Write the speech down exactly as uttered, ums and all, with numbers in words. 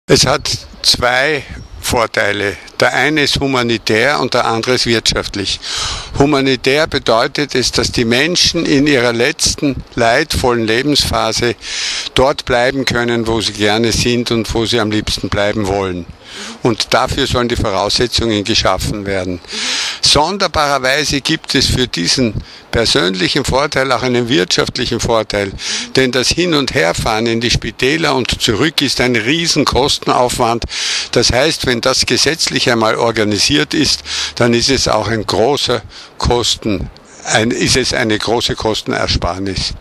Es hat zwei Vorteile. Der eine ist humanitär und der andere ist wirtschaftlich. Humanitär bedeutet es, dass die Menschen in ihrer letzten leidvollen Lebensphase dort bleiben können, wo sie gerne sind und wo sie am liebsten bleiben wollen. Und dafür sollen die Voraussetzungen geschaffen werden. Sonderbarerweise gibt es für diesen persönlichen Vorteil auch einen wirtschaftlichen Vorteil, denn das Hin- und Herfahren in die Spitäler und zurück ist ein riesen Kostenaufwand. Das heißt, wenn das gesetzlich einmal organisiert ist, dann ist es auch ein großer Kosten, ein, ist es eine große Kostenersparnis.